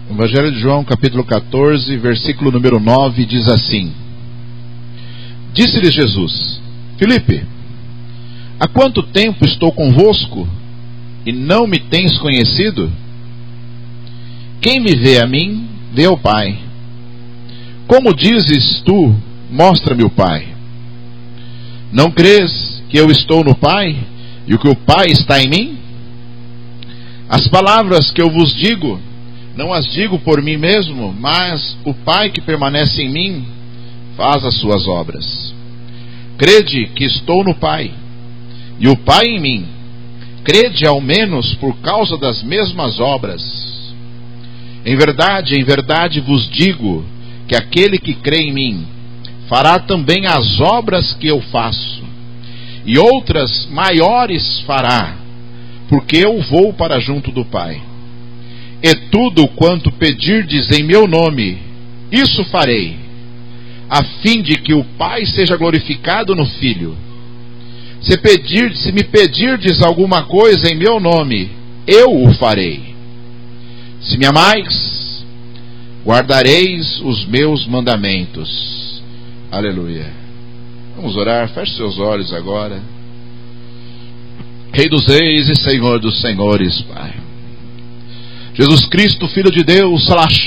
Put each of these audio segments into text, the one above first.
Evangelho de João, capítulo 14, versículo número 9, diz assim: Disse-lhe Jesus: Filipe, há quanto tempo estou convosco e não me tens conhecido? Quem me vê a mim, vê o Pai. Como dizes tu, mostra-me o Pai? Não crês que eu estou no Pai e que o Pai está em mim? As palavras que eu vos digo, não as digo por mim mesmo, mas o Pai que permanece em mim faz as suas obras. Crede que estou no Pai e o Pai em mim. Crede ao menos por causa das mesmas obras. Em verdade vos digo que aquele que crê em mim fará também as obras que eu faço, e outras maiores fará, porque eu vou para junto do Pai. E tudo quanto pedirdes em meu nome, isso farei, a fim de que o Pai seja glorificado no Filho. Se me pedirdes alguma coisa em meu nome, eu o farei. Se me amais, guardareis os meus mandamentos. Aleluia. Vamos orar, feche seus olhos agora. Rei dos reis e Senhor dos senhores, Pai. Jesus Cristo, Filho de Deus,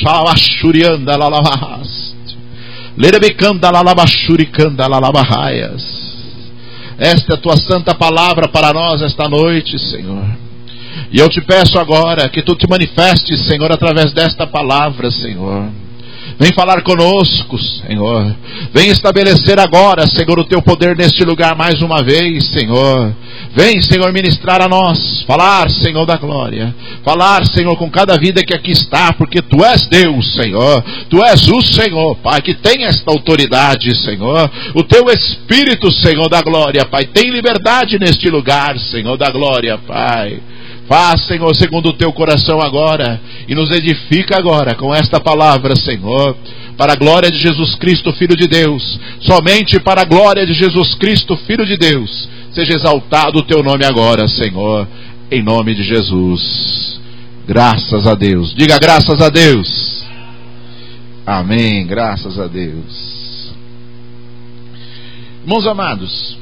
esta é a tua santa palavra para nós esta noite, Senhor. E eu te peço agora que tu te manifestes, Senhor, através desta palavra, Senhor. Vem falar conosco, Senhor. Vem estabelecer agora, Senhor, o teu poder neste lugar mais uma vez, Senhor. Vem, Senhor, ministrar a nós. Falar, Senhor, da glória. Falar, Senhor, com cada vida que aqui está, porque tu és Deus, Senhor. Tu és o Senhor, Pai, que tem esta autoridade, Senhor. O teu Espírito, Senhor, da glória, Pai, tem liberdade neste lugar, Senhor, da glória, Pai. Faz, Senhor, segundo o teu coração agora, e nos edifica agora com esta palavra, Senhor, para a glória de Jesus Cristo, Filho de Deus. Somente para a glória de Jesus Cristo, Filho de Deus, seja exaltado o teu nome agora, Senhor, em nome de Jesus. Graças a Deus. Diga graças a Deus. Amém, graças a Deus. Irmãos amados,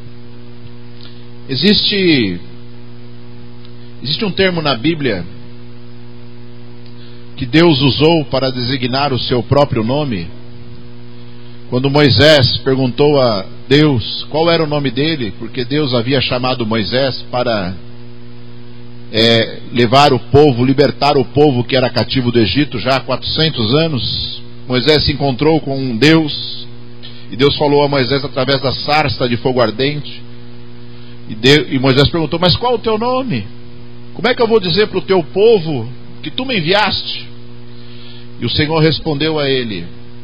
existe um termo na Bíblia que Deus usou para designar o seu próprio nome. Quando Moisés perguntou a Deus qual era o nome dele, porque Deus havia chamado Moisés para levar o povo, libertar o povo que era cativo do Egito já há 400 anos. Moisés se encontrou com Deus, e Deus falou a Moisés através da sarça de fogo ardente. E Moisés perguntou: mas qual o teu nome? Como é que eu vou dizer para o teu povo que tu me enviaste? E o Senhor respondeu a ele: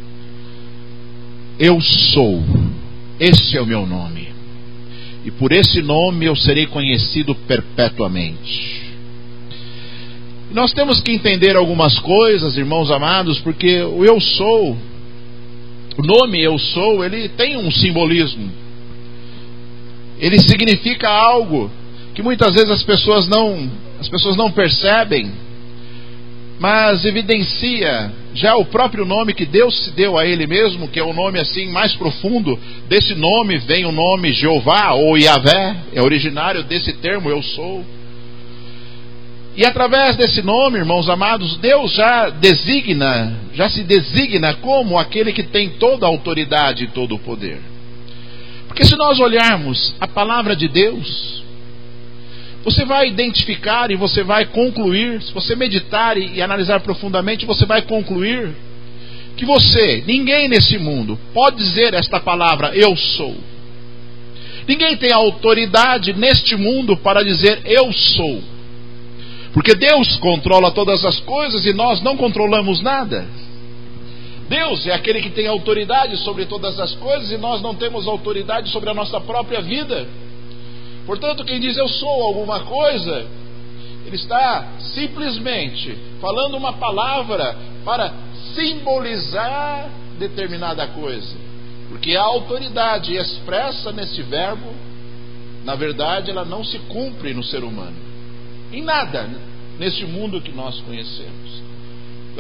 eu sou, esse é o meu nome, e por esse nome eu serei conhecido perpetuamente. E nós temos que entender algumas coisas, irmãos amados, porque o eu sou, o nome eu sou, ele tem um simbolismo. Ele significa algo que muitas vezes as pessoas não percebem, mas evidencia já o próprio nome que Deus se deu a Ele mesmo, que é o nome assim mais profundo. Desse nome vem o nome Jeová ou Yahvé, é originário desse termo eu sou. E através desse nome, irmãos amados, Deus já se designa como aquele que tem toda a autoridade e todo o poder. Porque se nós olharmos a palavra de Deus, você vai identificar e você vai concluir, se você meditar e analisar profundamente, você vai concluir que ninguém nesse mundo pode dizer esta palavra, eu sou. Ninguém tem autoridade neste mundo para dizer eu sou. Porque Deus controla todas as coisas e nós não controlamos nada. Deus é aquele que tem autoridade sobre todas as coisas e nós não temos autoridade sobre a nossa própria vida. Portanto, quem diz eu sou alguma coisa, ele está simplesmente falando uma palavra para simbolizar determinada coisa. Porque a autoridade expressa nesse verbo, na verdade, ela não se cumpre no ser humano. Em nada neste mundo que nós conhecemos.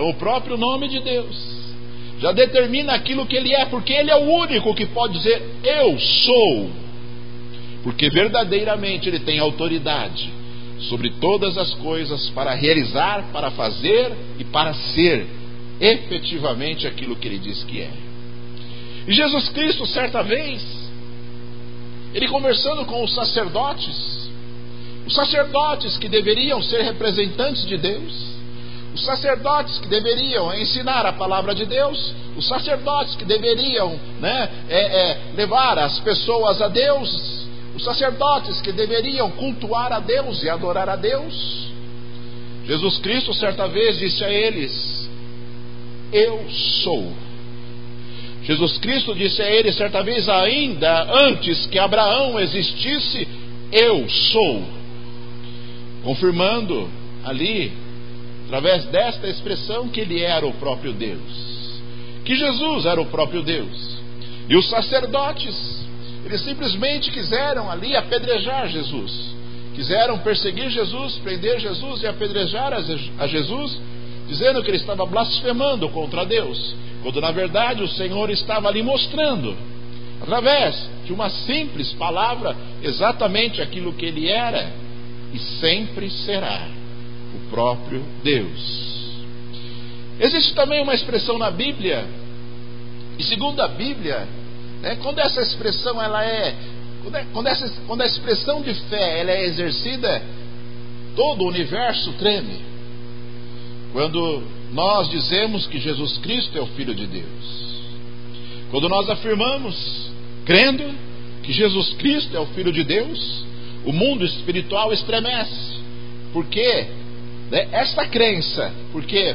Então o próprio nome de Deus já determina aquilo que Ele é, porque Ele é o único que pode dizer eu sou, porque verdadeiramente Ele tem autoridade sobre todas as coisas para realizar, para fazer e para ser efetivamente aquilo que Ele diz que é. E Jesus Cristo, certa vez, Ele conversando com os sacerdotes que deveriam ser representantes de Deus, os sacerdotes que deveriam ensinar a palavra de Deus, os sacerdotes que deveriam levar as pessoas a Deus, os sacerdotes que deveriam cultuar a Deus e adorar a Deus, Jesus Cristo certa vez disse a eles: eu sou. Jesus Cristo disse a eles certa vez, ainda antes que Abraão existisse, eu sou, confirmando ali, através desta expressão, que Ele era o próprio Deus, que Jesus era o próprio Deus. E os sacerdotes, eles simplesmente quiseram ali apedrejar Jesus, quiseram perseguir Jesus, prender Jesus e apedrejar a Jesus, dizendo que Ele estava blasfemando contra Deus, quando na verdade o Senhor estava ali mostrando, através de uma simples palavra, exatamente aquilo que Ele era e sempre será: o próprio Deus. Existe também uma expressão na Bíblia, e segundo a Bíblia, quando essa expressão quando a expressão de fé ela é exercida, todo o universo treme. Quando nós dizemos que Jesus Cristo é o Filho de Deus, quando nós afirmamos, crendo que Jesus Cristo é o Filho de Deus, o mundo espiritual estremece. Porque esta crença, porque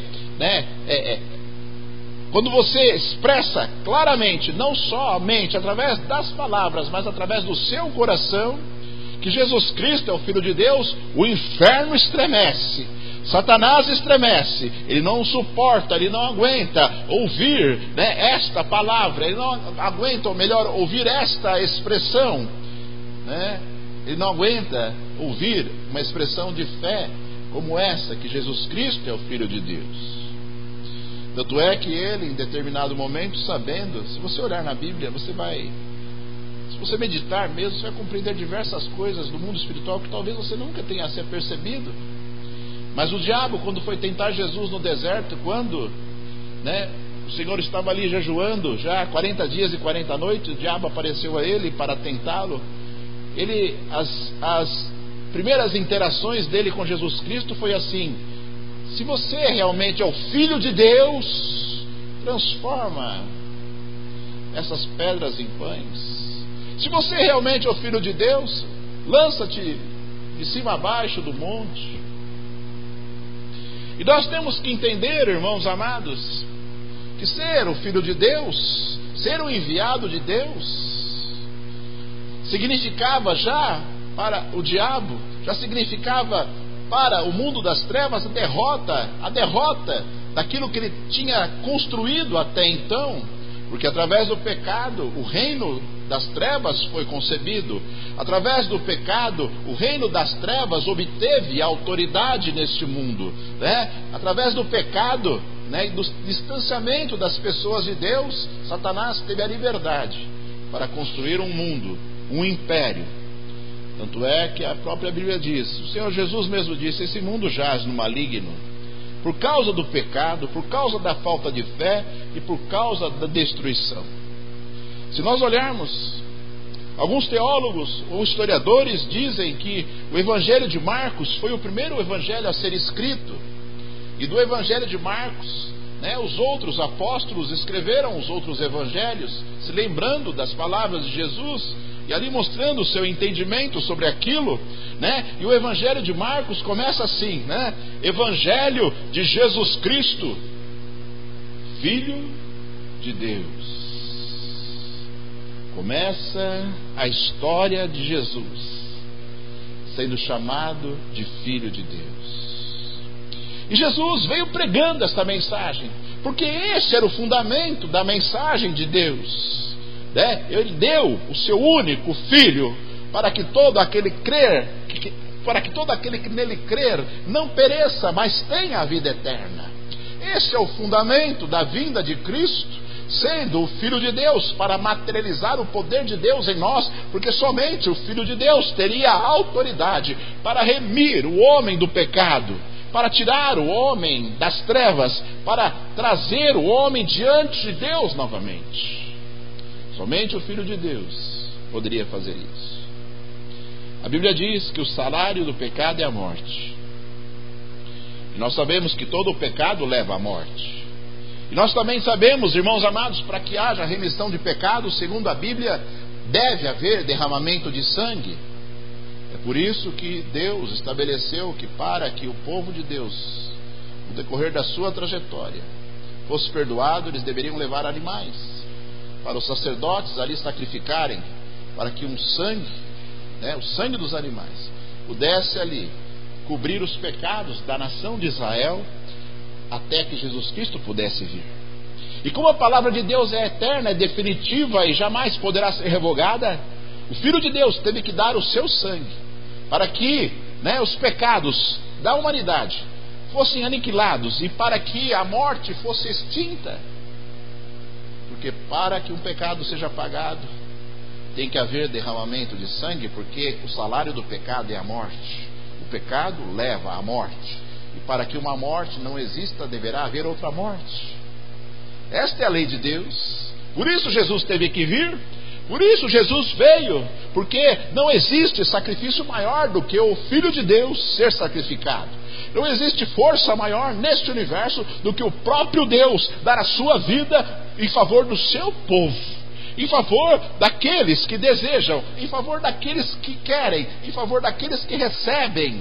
quando você expressa claramente, não somente através das palavras, mas através do seu coração, que Jesus Cristo é o Filho de Deus, o inferno estremece, Satanás estremece, ele não suporta, ele não aguenta ouvir esta palavra, ele não aguenta, ou melhor, ouvir esta expressão, ele não aguenta ouvir uma expressão de fé como essa, que Jesus Cristo é o Filho de Deus. Tanto é que ele, em determinado momento, sabendo, se você olhar na Bíblia, se você meditar mesmo, você vai compreender diversas coisas do mundo espiritual que talvez você nunca tenha se apercebido. Mas o diabo, quando foi tentar Jesus no deserto, quando o Senhor estava ali jejuando já 40 dias e 40 noites, o diabo apareceu a ele para tentá-lo. As primeiras interações dele com Jesus Cristo foi assim: se você realmente é o Filho de Deus, transforma essas pedras em pães. Se você realmente é o Filho de Deus, lança-te de cima a baixo do monte. E nós temos que entender, irmãos amados, que ser o Filho de Deus, ser o enviado de Deus, significava já para o diabo, já significava para o mundo das trevas a derrota daquilo que ele tinha construído até então, porque através do pecado o reino das trevas foi concebido, através do pecado o reino das trevas obteve autoridade neste mundo, através do pecado e do distanciamento das pessoas de Deus, Satanás teve a liberdade para construir um mundo, um império. Tanto é que a própria Bíblia diz, o Senhor Jesus mesmo disse: esse mundo jaz no maligno, por causa do pecado, por causa da falta de fé e por causa da destruição. Se nós olharmos, alguns teólogos ou historiadores dizem que o Evangelho de Marcos foi o primeiro evangelho a ser escrito, e do Evangelho de Marcos, os outros apóstolos escreveram os outros evangelhos, se lembrando das palavras de Jesus e ali mostrando o seu entendimento sobre aquilo, e o Evangelho de Marcos começa assim, Evangelho de Jesus Cristo, Filho de Deus. Começa a história de Jesus sendo chamado de Filho de Deus. E Jesus veio pregando esta mensagem, porque esse era o fundamento da mensagem de Deus. Ele deu o seu único Filho para que todo aquele que nele crer não pereça, mas tenha a vida eterna. Esse é o fundamento da vinda de Cristo, sendo o Filho de Deus, para materializar o poder de Deus em nós, porque somente o Filho de Deus teria a autoridade para remir o homem do pecado, para tirar o homem das trevas, para trazer o homem diante de Deus novamente. Somente o Filho de Deus poderia fazer isso. A Bíblia diz que o salário do pecado é a morte. E nós sabemos que todo o pecado leva à morte. E nós também sabemos, irmãos amados, para que haja remissão de pecados, segundo a Bíblia, deve haver derramamento de sangue. É por isso que Deus estabeleceu que para que o povo de Deus, no decorrer da sua trajetória, fosse perdoado, eles deveriam levar animais, para os sacerdotes ali sacrificarem, para que um sangue, o sangue dos animais, pudesse ali cobrir os pecados da nação de Israel, até que Jesus Cristo pudesse vir. E como a palavra de Deus é eterna, é definitiva e jamais poderá ser revogada, o Filho de Deus teve que dar o seu sangue, para que os pecados da humanidade fossem aniquilados e para que a morte fosse extinta. Porque para que um pecado seja pagado, tem que haver derramamento de sangue, porque o salário do pecado é a morte. O pecado leva à morte. E para que uma morte não exista, deverá haver outra morte. Esta é a lei de Deus. Por isso Jesus teve que vir. Por isso Jesus veio. Porque não existe sacrifício maior do que o Filho de Deus ser sacrificado. Não existe força maior neste universo do que o próprio Deus dar a sua vida em favor do seu povo, em favor daqueles que desejam, em favor daqueles que querem, em favor daqueles que recebem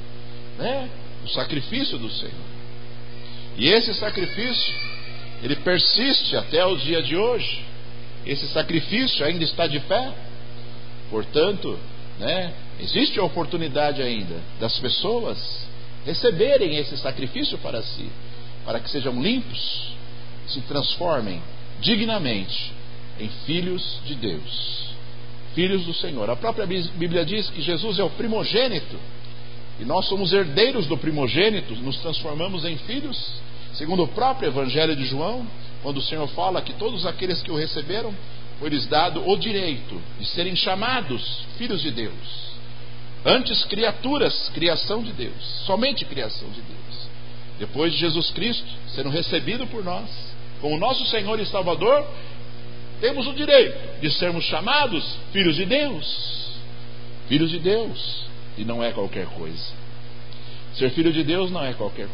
o sacrifício do Senhor. E esse sacrifício, ele persiste até o dia de hoje. Esse sacrifício ainda está de pé. Portanto, existe a oportunidade ainda das pessoas receberem esse sacrifício para si, para que sejam limpos, se transformem dignamente em filhos de Deus, filhos do Senhor. A própria Bíblia diz que Jesus é o primogênito, e nós somos herdeiros do primogênito, nos transformamos em filhos, segundo o próprio Evangelho de João, quando o Senhor fala que todos aqueles que o receberam, foi-lhes dado o direito de serem chamados filhos de Deus. Antes criaturas, criação de Deus, somente criação de Deus. Depois de Jesus Cristo sendo recebido por nós como nosso Senhor e Salvador, temos o direito de sermos chamados filhos de Deus. Filhos de Deus. E não é qualquer coisa. Ser filho de Deus não é qualquer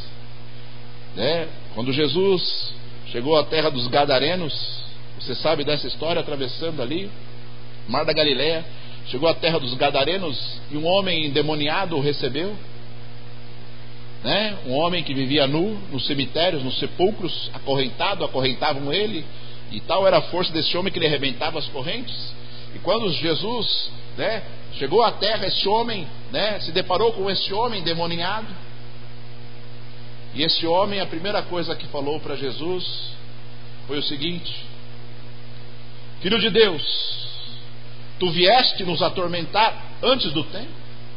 coisa. Quando Jesus chegou à terra dos Gadarenos, você sabe dessa história, atravessando ali Mar da Galileia, chegou à terra dos Gadarenos e um homem endemoniado o recebeu. Um homem que vivia nu nos cemitérios, nos sepulcros, acorrentavam ele, e tal era a força desse homem que ele arrebentava as correntes. E quando Jesus chegou à terra, esse homem se deparou com esse homem endemoniado, e esse homem, a primeira coisa que falou para Jesus foi o seguinte: Filho de Deus, tu vieste nos atormentar antes do tempo?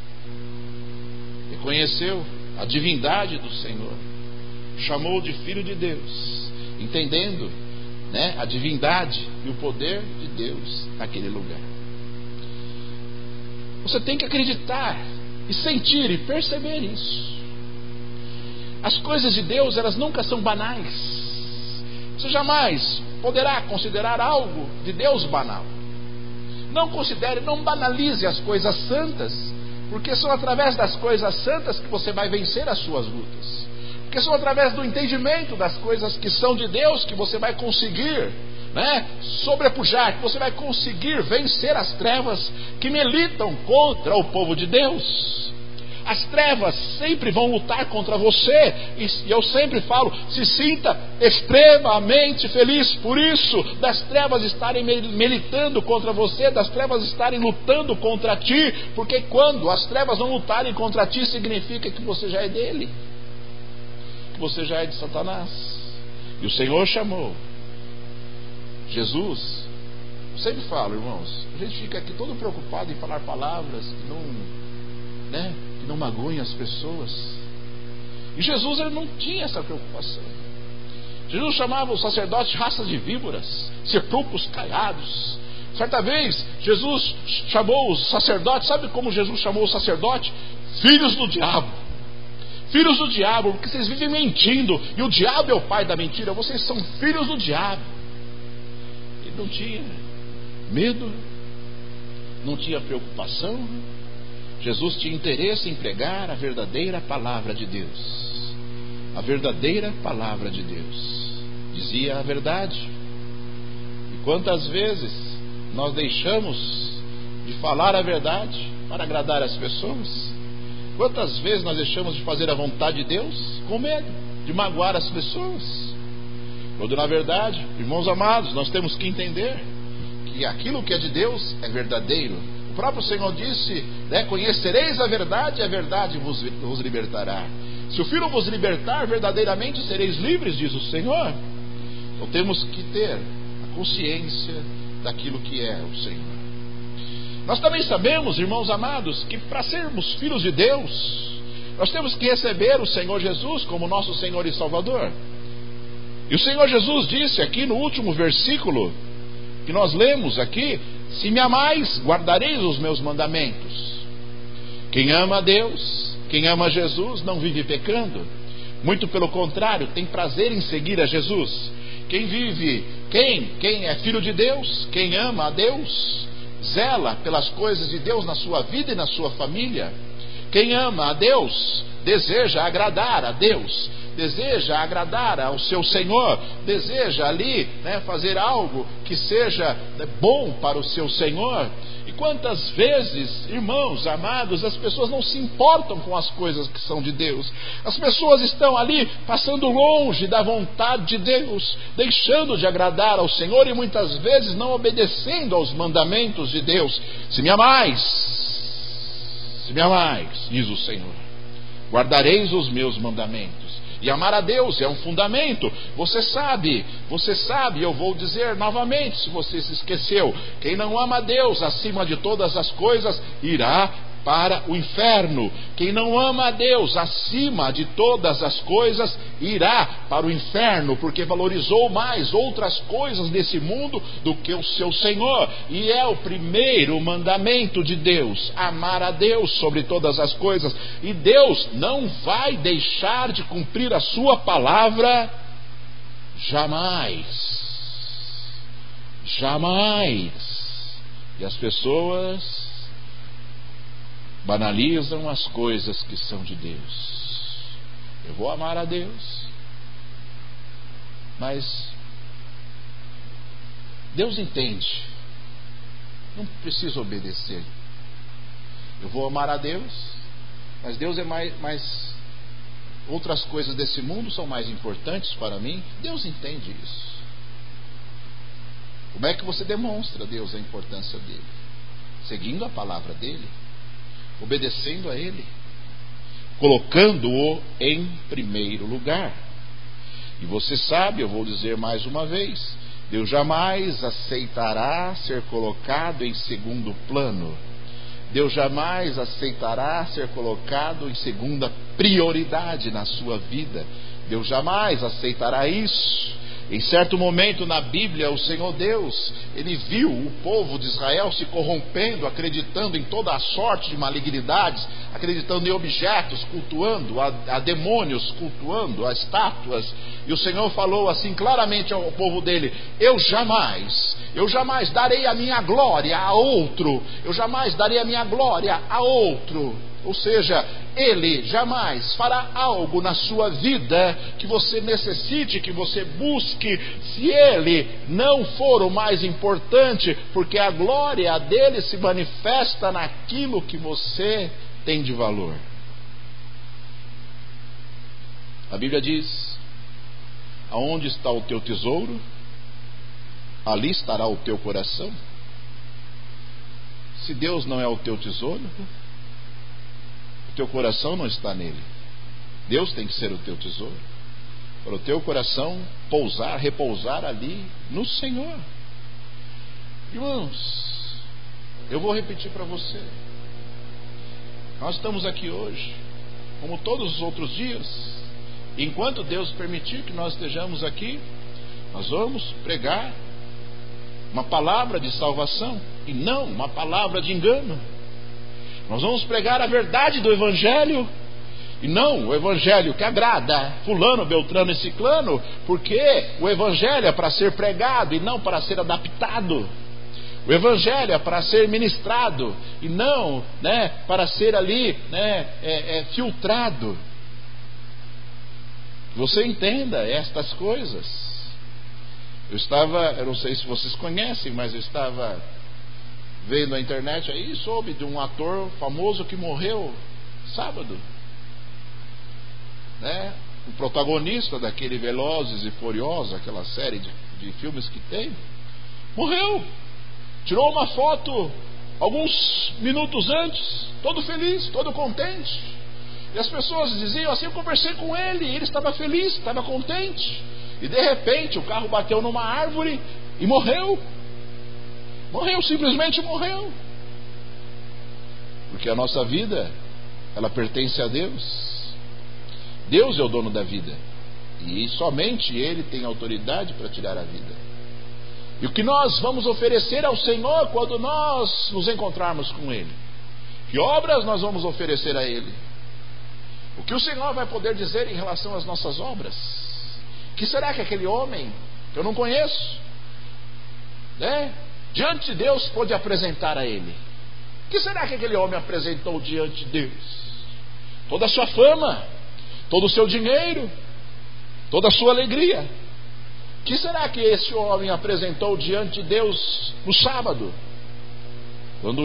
Reconheceu a divindade do Senhor, chamou de Filho de Deus, entendendo a divindade e o poder de Deus naquele lugar. Você tem que acreditar e sentir e perceber isso. As coisas de Deus, elas nunca são banais. Você jamais poderá considerar algo de Deus banal. Não considere, não banalize as coisas santas, porque são através das coisas santas que você vai vencer as suas lutas. Porque são através do entendimento das coisas que são de Deus que você vai conseguir sobrepujar, que você vai conseguir vencer as trevas que militam contra o povo de Deus. As trevas sempre vão lutar contra você, e eu sempre falo, se sinta extremamente feliz por isso, das trevas estarem militando contra você, das trevas estarem lutando contra ti, porque quando as trevas não lutarem contra ti, significa que você já é dele, que você já é de Satanás. E o Senhor chamou Jesus. Eu sempre falo, irmãos, a gente fica aqui todo preocupado em falar palavras que não magoem as pessoas. E Jesus, ele não tinha essa preocupação. Jesus chamava os sacerdotes de raça de víboras, sepulcros caiados. Certa vez, Jesus chamou os sacerdotes, sabe como Jesus chamou os sacerdotes? Filhos do diabo. Filhos do diabo, porque vocês vivem mentindo, e o diabo é o pai da mentira, vocês são filhos do diabo. Ele não tinha medo, não tinha preocupação. Jesus tinha interesse em pregar a verdadeira palavra de Deus. A verdadeira palavra de Deus. Dizia a verdade. E quantas vezes nós deixamos de falar a verdade para agradar as pessoas? Quantas vezes nós deixamos de fazer a vontade de Deus com medo de magoar as pessoas? Quando na verdade, irmãos amados, nós temos que entender que aquilo que é de Deus é verdadeiro. O próprio Senhor disse, né, conhecereis a verdade e a verdade vos libertará. Se o Filho vos libertar, verdadeiramente sereis livres, diz o Senhor. Então temos que ter a consciência daquilo que é o Senhor. Nós também sabemos, irmãos amados, que para sermos filhos de Deus, nós temos que receber o Senhor Jesus como nosso Senhor e Salvador. E o Senhor Jesus disse aqui no último versículo que nós lemos aqui: se me amais, guardareis os meus mandamentos. Quem ama a Deus, quem ama Jesus, não vive pecando. Muito pelo contrário, tem prazer em seguir a Jesus. Quem é filho de Deus, quem ama a Deus, zela pelas coisas de Deus na sua vida e na sua família. Quem ama a Deus deseja agradar a Deus, deseja agradar ao seu Senhor, deseja ali, né, fazer algo que seja, né, bom para o seu Senhor. E quantas vezes, irmãos amados, as pessoas não se importam com as coisas que são de Deus. As pessoas estão ali passando longe da vontade de Deus, deixando de agradar ao Senhor e muitas vezes não obedecendo aos mandamentos de Deus. Se me amais, diz o Senhor, guardareis os meus mandamentos. E amar a Deus é um fundamento. Você sabe, eu vou dizer novamente, se você se esqueceu: quem não ama a Deus acima de todas as coisas irá para o inferno. Quem não ama a Deus acima de todas as coisas irá para o inferno, porque valorizou mais outras coisas desse mundo do que o seu Senhor. E é o primeiro mandamento de Deus: amar a Deus sobre todas as coisas. E Deus não vai deixar de cumprir a sua palavra jamais. Jamais. E as pessoas banalizam as coisas que são de Deus. Eu vou amar a Deus, mas Deus entende, não preciso obedecer. Eu vou amar a Deus, mas Deus é mais outras coisas desse mundo são mais importantes para mim. Deus entende isso. Como é que você demonstra a Deus a importância dele? Seguindo a palavra dele, obedecendo a Ele, colocando-o em primeiro lugar. E você sabe, eu vou dizer mais uma vez, Deus jamais aceitará ser colocado em segundo plano. Deus jamais aceitará ser colocado em segunda prioridade na sua vida. Deus jamais aceitará isso. Em certo momento na Bíblia, o Senhor Deus, Ele viu o povo de Israel se corrompendo, acreditando em toda a sorte de malignidades, acreditando em objetos, cultuando a demônios, cultuando a estátuas. E o Senhor falou assim claramente ao povo dele: eu jamais darei a minha glória a outro. Eu jamais darei a minha glória a outro. Ou seja, Ele jamais fará algo na sua vida que você necessite, que você busque, se Ele não for o mais importante, porque a glória dele se manifesta naquilo que você tem de valor. A Bíblia diz: aonde está o teu tesouro, ali estará o teu coração. Se Deus não é o teu tesouro, teu coração não está nele. Deus tem que ser o teu tesouro, para o teu coração repousar ali no Senhor. Irmãos, eu vou repetir para você: nós estamos aqui hoje, como todos os outros dias, Enquanto Deus permitir que nós estejamos aqui, nós vamos pregar uma palavra de salvação e não uma palavra de engano. Nós vamos pregar a verdade do Evangelho e não o Evangelho que agrada fulano, beltrano e ciclano, porque o Evangelho é para ser pregado e não para ser adaptado. O Evangelho é para ser ministrado e não, para ser ali, filtrado. Você entenda estas coisas. Eu não sei se vocês conhecem, mas eu estava vendo na internet aí, soube de um ator famoso que morreu sábado, o protagonista daquele Velozes e Furiosos, aquela série de filmes que tem, morreu. Tirou uma foto alguns minutos antes, todo feliz, todo contente. E as pessoas diziam assim: eu conversei com ele, e ele estava feliz, estava contente. E de repente o carro bateu numa árvore e morreu. Morreu, simplesmente morreu. Porque a nossa vida, ela pertence a Deus. Deus é o dono da vida. E somente Ele tem autoridade para tirar a vida. E o que nós vamos oferecer ao Senhor quando nós nos encontrarmos com Ele? Que obras nós vamos oferecer a Ele? O que o Senhor vai poder dizer em relação às nossas obras? Que será que aquele homem, que eu não conheço, diante de Deus pôde apresentar a Ele? Que será que aquele homem apresentou diante de Deus? Toda a sua fama, todo o seu dinheiro, toda a sua alegria. Que será que esse homem apresentou diante de Deus no sábado? Quando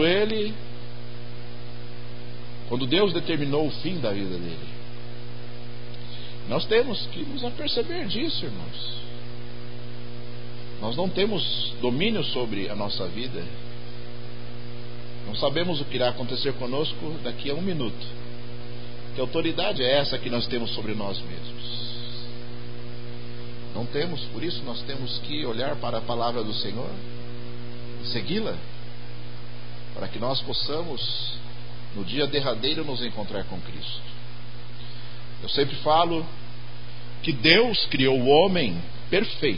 Deus determinou o fim da vida dele. Nós temos que nos aperceber disso, irmãos. Nós não temos domínio sobre a nossa vida. Não sabemos o que irá acontecer conosco daqui a um minuto. Que autoridade é essa que nós temos sobre nós mesmos? Não temos, por isso nós temos que olhar para a palavra do Senhor e segui-la, para que nós possamos, no dia derradeiro, nos encontrar com Cristo. Eu sempre falo que Deus criou o homem perfeito.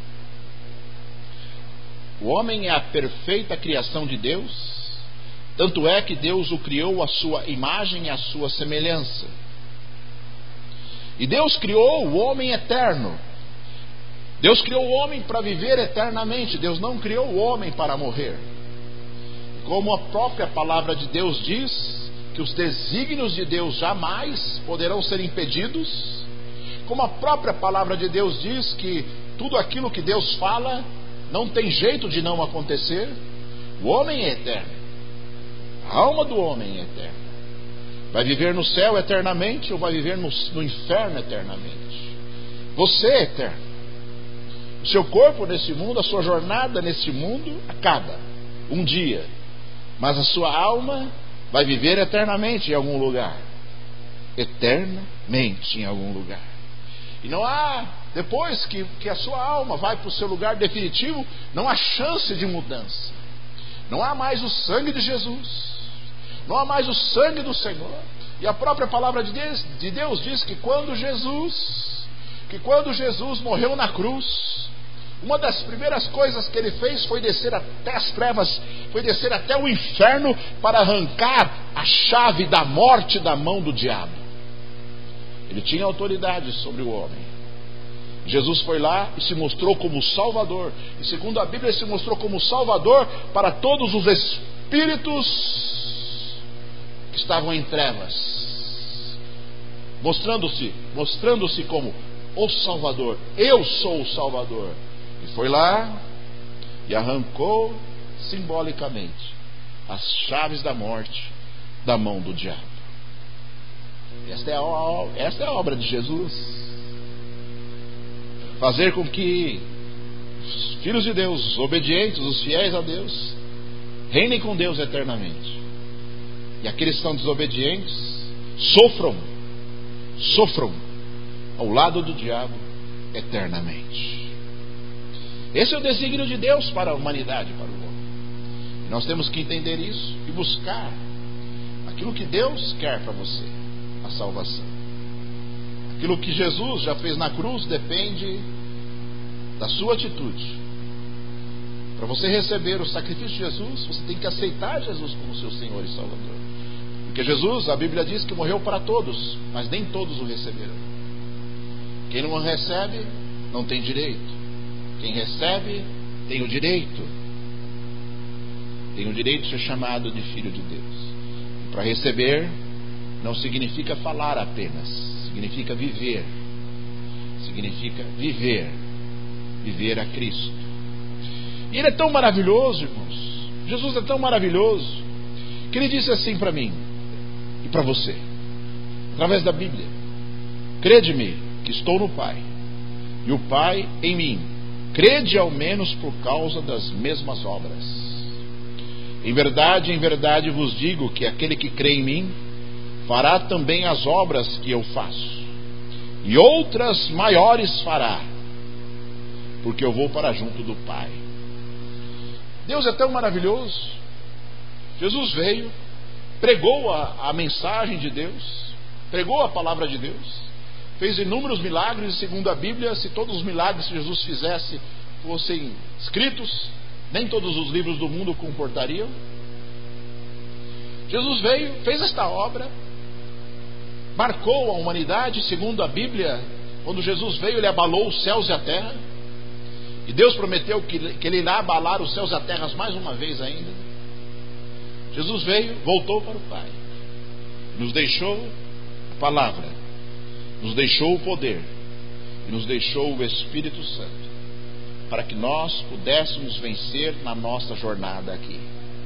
O homem é a perfeita criação de Deus. Tanto é que Deus o criou à sua imagem e à sua semelhança. E Deus criou o homem eterno. Deus criou o homem para viver eternamente. Deus não criou o homem para morrer. Como a própria palavra de Deus diz, que os desígnios de Deus jamais poderão ser impedidos. Como a própria palavra de Deus diz que tudo aquilo que Deus fala não tem jeito de não acontecer. O homem é eterno. A alma do homem é eterna. Vai viver no céu eternamente ou vai viver no inferno eternamente? Você é eterno. O seu corpo nesse mundo, a sua jornada nesse mundo acaba um dia, mas a sua alma vai viver eternamente em algum lugar. Eternamente em algum lugar. E não há, depois que a sua alma vai para o seu lugar definitivo, não há chance de mudança. Não há mais o sangue de Jesus. Não há mais o sangue do Senhor. E a própria palavra de Deus diz que quando Jesus morreu na cruz, uma das primeiras coisas que ele fez foi descer até as trevas, foi descer até o inferno para arrancar a chave da morte da mão do diabo. Ele tinha autoridade sobre o homem. Jesus foi lá e se mostrou como Salvador. E segundo a Bíblia, ele se mostrou como Salvador para todos os espíritos que estavam em trevas, mostrando-se como o Salvador. Eu sou o Salvador. E foi lá e arrancou simbolicamente as chaves da morte da mão do diabo. Esta é a obra de Jesus. Fazer com que os filhos de Deus, os obedientes, os fiéis a Deus, reinem com Deus eternamente. E aqueles que são desobedientes sofram ao lado do diabo eternamente. Esse é o desígnio de Deus para a humanidade, para o homem. E nós temos que entender isso e buscar aquilo que Deus quer para você, a salvação. Aquilo que Jesus já fez na cruz depende da sua atitude. Para você receber o sacrifício de Jesus, você tem que aceitar Jesus como seu Senhor e Salvador. Porque Jesus, a Bíblia diz que morreu para todos, mas nem todos o receberão. Quem não o recebe, não tem direito. Quem recebe, tem o direito. Tem o direito de ser chamado de filho de Deus. E para receber, não significa falar apenas, significa viver. Significa viver. Viver a Cristo. E Ele é tão maravilhoso, irmãos. Jesus é tão maravilhoso, que Ele disse assim para mim e para você, através da Bíblia: crede-me que estou no Pai, e o Pai em mim. Crede ao menos por causa das mesmas obras. Em verdade vos digo que aquele que crê em mim fará também as obras que eu faço, e outras maiores fará, porque eu vou para junto do Pai. Deus é tão maravilhoso. Jesus veio, pregou a mensagem de Deus, pregou a palavra de Deus, fez inúmeros milagres. Segundo a Bíblia, se todos os milagres que Jesus fizesse fossem escritos, nem todos os livros do mundo comportariam. Jesus veio, fez esta obra, marcou a humanidade. Segundo a Bíblia, quando Jesus veio, Ele abalou os céus e a terra. E Deus prometeu que Ele irá abalar os céus e a terra mais uma vez ainda. Jesus veio, voltou para o Pai, nos deixou a palavra, nos deixou o poder e nos deixou o Espírito Santo, para que nós pudéssemos vencer na nossa jornada aqui.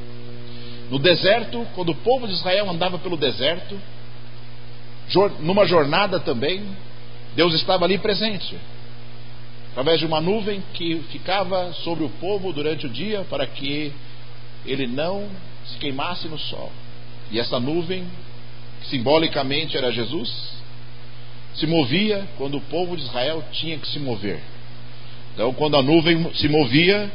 No deserto, quando o povo de Israel andava pelo deserto, numa jornada também, Deus estava ali presente, através de uma nuvem que ficava sobre o povo durante o dia, para que ele não se queimasse no sol. E essa nuvem, que simbolicamente era Jesus, se movia quando o povo de Israel tinha que se mover. Então, quando a nuvem se movia,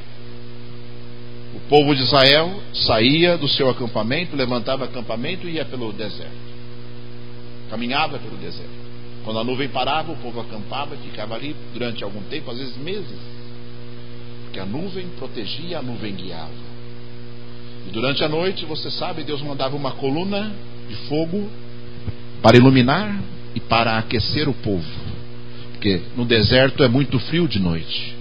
o povo de Israel saía do seu acampamento, levantava acampamento e ia pelo deserto, caminhava pelo deserto. Quando a nuvem parava, o povo acampava e ficava ali durante algum tempo, às vezes meses, porque a nuvem protegia, a nuvem guiava. E durante a noite, você sabe, Deus mandava uma coluna de fogo para iluminar e para aquecer o povo, porque no deserto é muito frio de noite.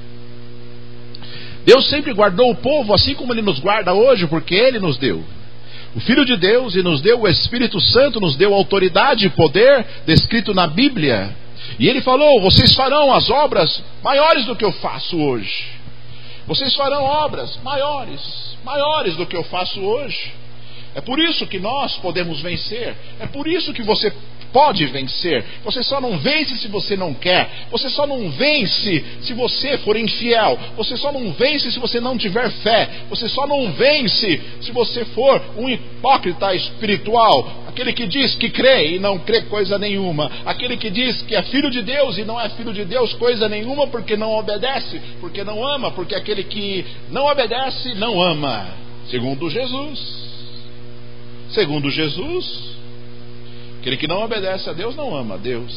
Deus sempre guardou o povo assim como Ele nos guarda hoje, porque Ele nos deu o Filho de Deus e nos deu o Espírito Santo, nos deu autoridade e poder descrito na Bíblia. E Ele falou: vocês farão as obras maiores do que eu faço hoje. Vocês farão obras maiores do que eu faço hoje. É por isso que nós podemos vencer. É por isso que você pode vencer. Você só não vence se você não quer. Você só não vence se você for infiel. Você só não vence se você não tiver fé. Você só não vence se você for um hipócrita espiritual. Aquele que diz que crê e não crê coisa nenhuma. Aquele que diz que é filho de Deus e não é filho de Deus coisa nenhuma, porque não obedece, porque não ama. Porque aquele que não obedece não ama. Segundo Jesus, aquele que não obedece a Deus não ama a Deus.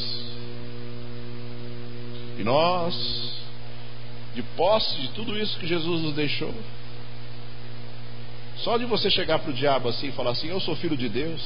E nós, de posse de tudo isso que Jesus nos deixou, só de você chegar para o diabo assim e falar assim: eu sou filho de Deus,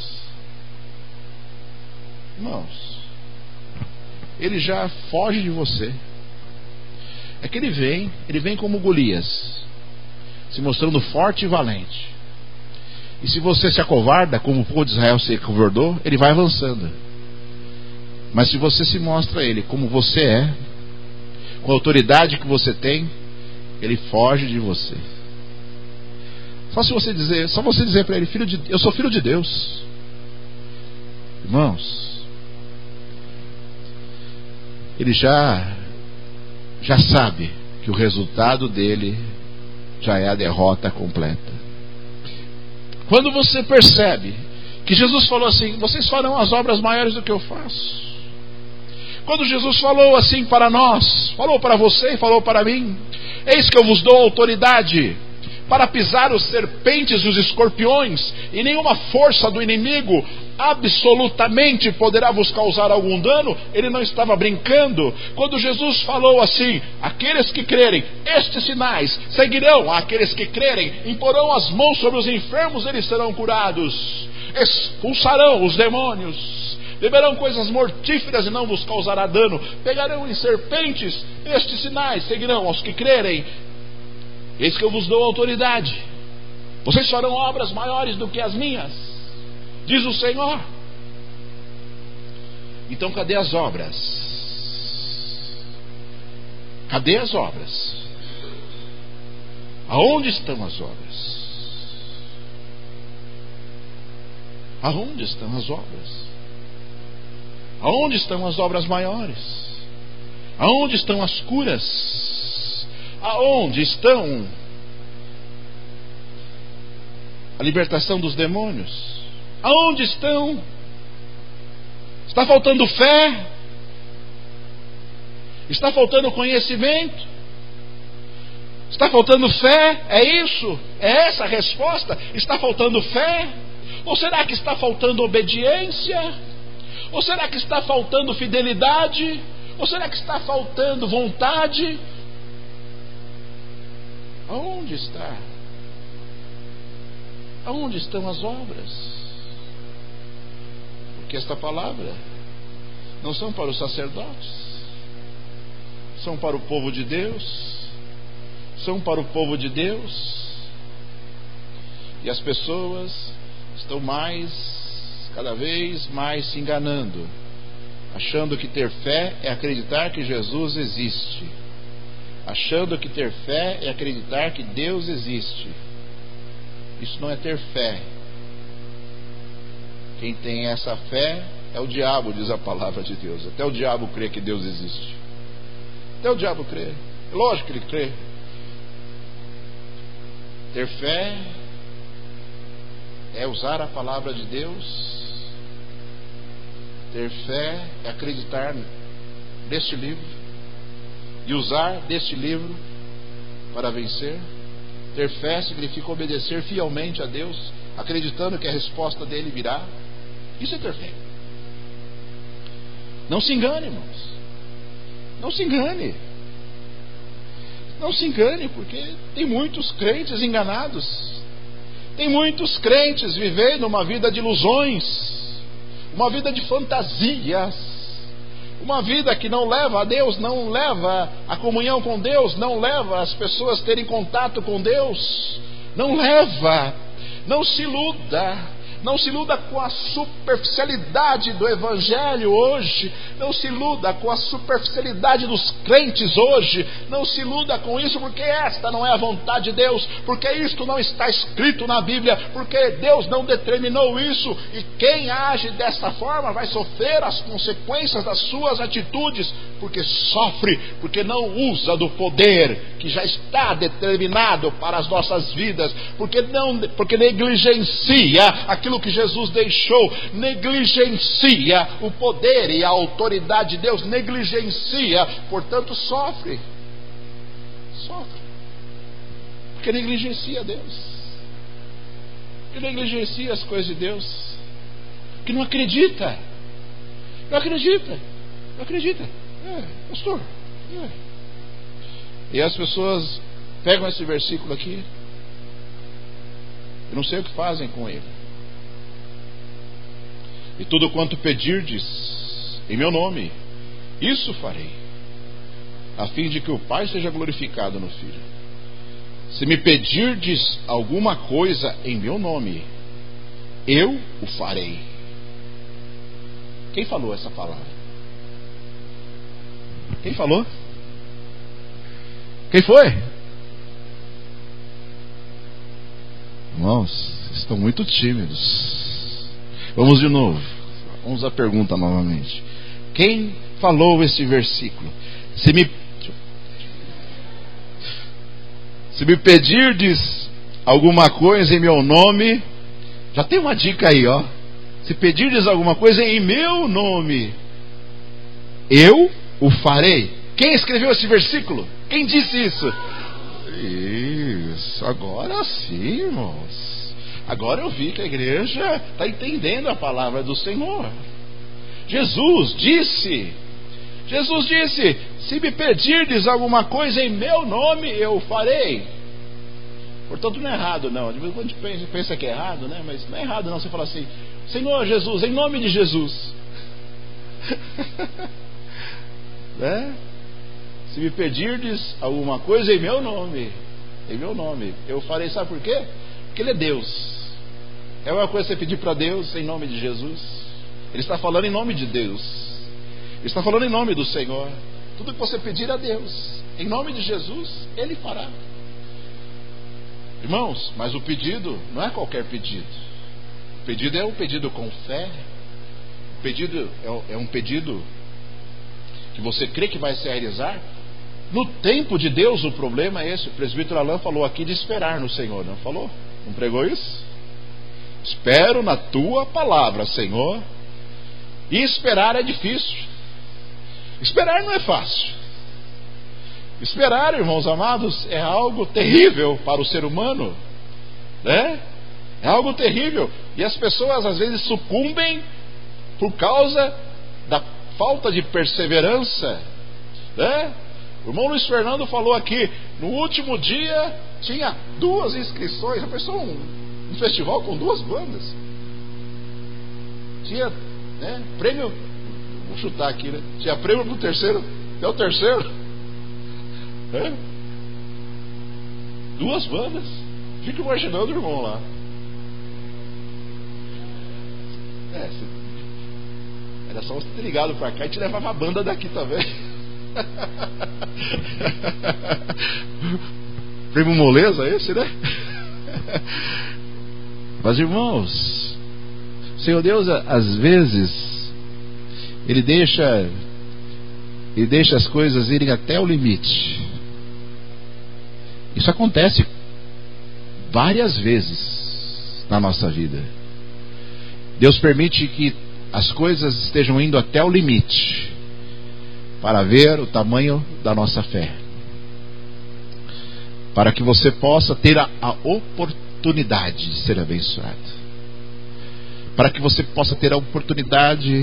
irmãos, ele já foge de você. É que ele vem como Golias, se mostrando forte e valente. E se você se acovarda, como o povo de Israel se acovardou, ele vai avançando. Mas se você se mostra a ele como você é, com a autoridade que você tem, ele foge de você. Só você dizer para ele: eu sou filho de Deus. Irmãos, ele já sabe que o resultado dele já é a derrota completa. Quando você percebe que Jesus falou assim: vocês farão as obras maiores do que eu faço. Quando Jesus falou assim para nós, falou para você e falou para mim: eis que eu vos dou autoridade para pisar os serpentes e os escorpiões, e nenhuma força do inimigo absolutamente poderá vos causar algum dano. Ele não estava brincando. Quando Jesus falou assim: aqueles que crerem, estes sinais seguirão aqueles que crerem, imporão as mãos sobre os enfermos, eles serão curados, expulsarão os demônios, beberão coisas mortíferas e não vos causará dano, pegarão em serpentes, estes sinais seguirão aos que crerem. Eis que eu vos dou autoridade, vocês farão obras maiores do que as minhas, diz o Senhor. Então cadê as obras? Cadê as obras? Aonde estão as obras? Aonde estão as obras? Aonde estão as obras maiores? Aonde estão as curas? Aonde estão a libertação dos demônios? Aonde estão? Está faltando fé? Está faltando conhecimento? Está faltando fé? É isso? É essa a resposta? Está faltando fé? Ou será que está faltando obediência? Ou será que está faltando fidelidade? Ou será que está faltando vontade? Aonde está? Aonde estão as obras? Porque esta palavra não são para os sacerdotes, são para o povo de Deus, são para o povo de Deus. E as pessoas estão cada vez mais se enganando, achando que ter fé é acreditar que Jesus existe, achando que ter fé é acreditar que Deus existe. Isso não é ter fé. Quem tem essa fé é o diabo, diz a palavra de Deus. Até o diabo crê que Deus existe. Até o diabo crê. Lógico que ele crê. Ter fé é usar a palavra de Deus. Ter fé é acreditar neste livro e usar deste livro para vencer. Ter fé significa obedecer fielmente a Deus, acreditando que a resposta dele virá. Isso é ter fé. Não se engane, irmãos. Não se engane. Não se engane, porque tem muitos crentes enganados. Tem muitos crentes vivendo uma vida de ilusões, uma vida de fantasias, uma vida que não leva a Deus, não leva a comunhão com Deus, não leva as pessoas a terem contato com Deus, não leva. Não se iluda. Não se iluda com a superficialidade do Evangelho hoje. Não se iluda com a superficialidade dos crentes hoje. Não se iluda com isso, porque esta não é a vontade de Deus, porque isto não está escrito na Bíblia, porque Deus não determinou isso. E quem age desta forma vai sofrer as consequências das suas atitudes, porque sofre, porque não usa do poder que já está determinado para as nossas vidas, porque negligencia aquilo que Jesus deixou, negligencia o poder e a autoridade de Deus, negligencia, portanto sofre, porque negligencia Deus, porque negligencia as coisas de Deus, que não acredita, pastor. E as pessoas pegam esse versículo aqui, eu não sei o que fazem com ele. E tudo quanto pedirdes em meu nome, isso farei, a fim de que o Pai seja glorificado no Filho. Se me pedirdes alguma coisa em meu nome, eu o farei. Quem falou essa palavra? Quem falou? Quem foi? Irmãos, estão muito tímidos. Vamos de novo. Vamos à pergunta novamente. Quem falou esse versículo? Se me pedirdes alguma coisa em meu nome, já tem uma dica aí, ó. Se pedirdes alguma coisa em meu nome, eu o farei. Quem escreveu esse versículo? Quem disse isso? Isso, agora sim, irmãos. Agora eu vi que a igreja está entendendo a palavra do Senhor. Jesus disse, se me pedirdes alguma coisa em meu nome, eu farei. Portanto, não é errado, não. De vez em quando a gente pensa que é errado, né? Mas não é errado, não. Você fala assim: Senhor Jesus, em nome de Jesus. Né? Se me pedirdes alguma coisa em meu nome, eu farei. Sabe por quê? Porque Ele é Deus. É uma coisa você pedir para Deus em nome de Jesus. Ele está falando em nome de Deus. Ele está falando em nome do Senhor. Tudo que você pedir a Deus em nome de Jesus, Ele fará. Irmãos, mas o pedido não é qualquer pedido. O pedido é um pedido com fé. O pedido é um pedido que você crê que vai se realizar no tempo de Deus. O problema é esse. O presbítero Alain falou aqui de esperar no Senhor, não falou? Não pregou isso? Espero na tua palavra, Senhor. E esperar é difícil. Esperar não é fácil. Esperar, irmãos amados, é algo terrível para o ser humano, né? É algo terrível. E as pessoas às vezes sucumbem por causa da falta de perseverança, né? O irmão Luiz Fernando falou aqui, no último dia tinha 2 inscrições. Já pensou um festival com 2 bandas? Tinha, né, prêmio, vou chutar aqui, né? Tinha prêmio pro terceiro, até o terceiro. 2 bandas. Fica imaginando o irmão lá. Era só você ter ligado pra cá e te levava a banda daqui também. Prêmio moleza esse, né? Mas, irmãos, o Senhor Deus, às vezes, Ele deixa as coisas irem até o limite. Isso acontece várias vezes na nossa vida. Deus permite que as coisas estejam indo até o limite para ver o tamanho da nossa fé, para que você possa ter a oportunidade de ser abençoado, para que você possa ter a oportunidade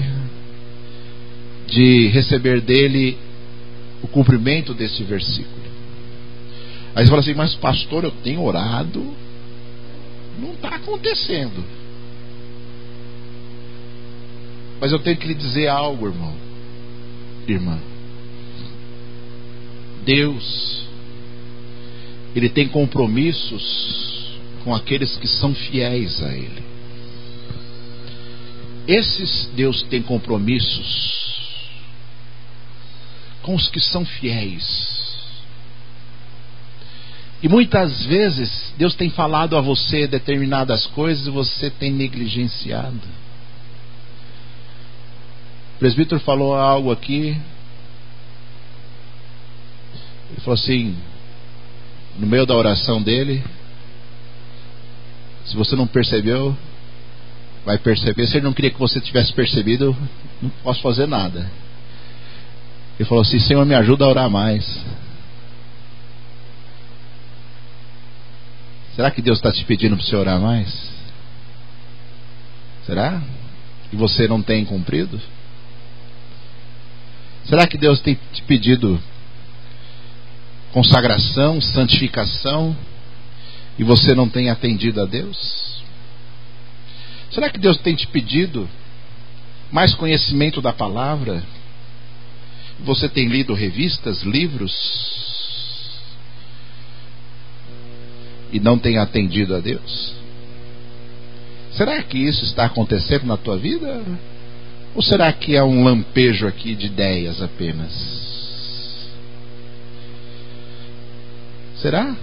de receber dele o cumprimento desse versículo. Aí você fala assim: mas pastor, eu tenho orado, não está acontecendo. Mas eu tenho que lhe dizer algo, irmã. Deus, Ele tem compromissos com aqueles que são fiéis a Ele. Esses Deus tem compromissos com os que são fiéis. E muitas vezes Deus tem falado a você determinadas coisas e você tem negligenciado. O presbítero falou algo aqui. Ele falou assim, no meio da oração dele: se você não percebeu, vai perceber. Se ele não queria que você tivesse percebido, não posso fazer nada. Ele falou assim: Senhor, me ajuda a orar mais. Será que Deus está te pedindo para você orar mais? Será? E você não tem cumprido? Será que Deus tem te pedido consagração, santificação, e você não tem atendido a Deus? Será que Deus tem te pedido mais conhecimento da palavra? Você tem lido revistas, livros, e não tem atendido a Deus? Será que isso está acontecendo na tua vida? Ou será que é um lampejo aqui de ideias apenas? Será?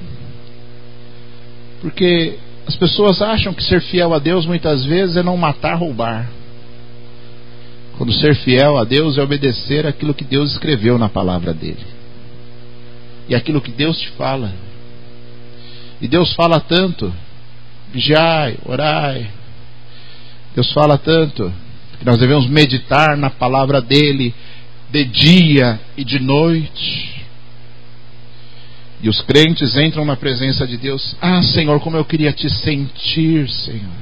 Porque as pessoas acham que ser fiel a Deus muitas vezes é não matar, roubar. Quando ser fiel a Deus é obedecer aquilo que Deus escreveu na palavra dele. E aquilo que Deus te fala. E Deus fala tanto: vigiai, orai. Deus fala tanto que nós devemos meditar na palavra dele de dia e de noite. E os crentes entram na presença de Deus. Ah, Senhor, como eu queria te sentir, Senhor.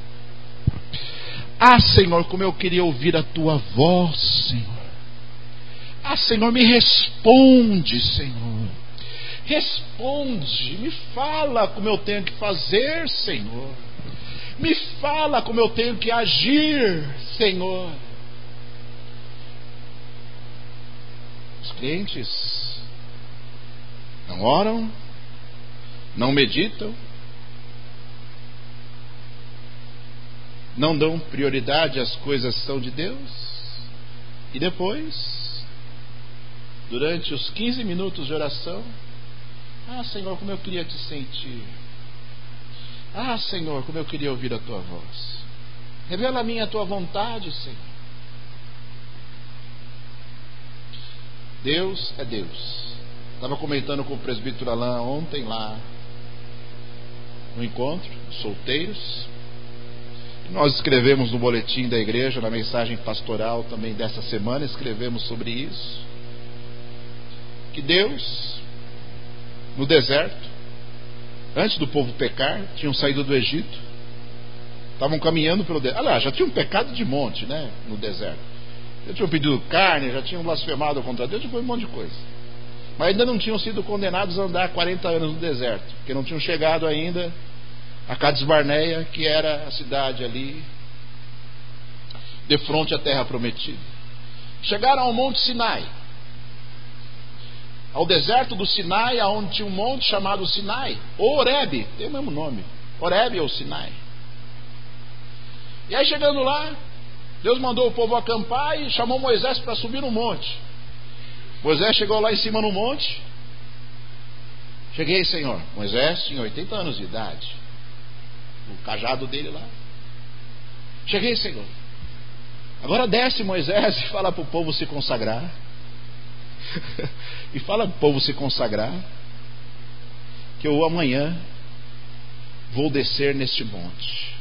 Ah, Senhor, como eu queria ouvir a tua voz, Senhor. Ah, Senhor, me responde, Senhor. Responde, me fala como eu tenho que fazer, Senhor. Me fala como eu tenho que agir, Senhor. Os crentes não oram, não meditam, não dão prioridade às coisas que são de Deus, e depois, durante os 15 minutos de oração, ah, Senhor, como eu queria te sentir. Ah, Senhor, como eu queria ouvir a tua voz. Revela a mim a tua vontade, Senhor. Deus é Deus. Estava comentando com o presbítero Alain ontem lá no encontro, solteiros. E nós escrevemos no boletim da igreja, na mensagem pastoral também dessa semana, escrevemos sobre isso. Que Deus, no deserto, antes do povo pecar, tinham saído do Egito, estavam caminhando pelo deserto. Aliás, já tinham pecado de monte, né, no deserto. Já tinham pedido carne, já tinham blasfemado contra Deus, já foi um monte de coisa. Mas ainda não tinham sido condenados a andar 40 anos no deserto, porque não tinham chegado ainda a Cades Barneia, que era a cidade ali de frente à terra prometida. Chegaram ao Monte Sinai, ao deserto do Sinai, onde tinha um monte chamado Sinai, ou Horebe, tem o mesmo nome, Horebe ou Sinai. E aí, chegando lá, Deus mandou o povo acampar e chamou Moisés para subir no monte. Moisés chegou lá em cima no monte. Cheguei, Senhor. Moisés tinha 80 anos de idade, o cajado dele lá. Cheguei, Senhor. Agora desce, Moisés, e fala para o povo se consagrar. E fala para o povo se consagrar, que eu amanhã vou descer neste monte.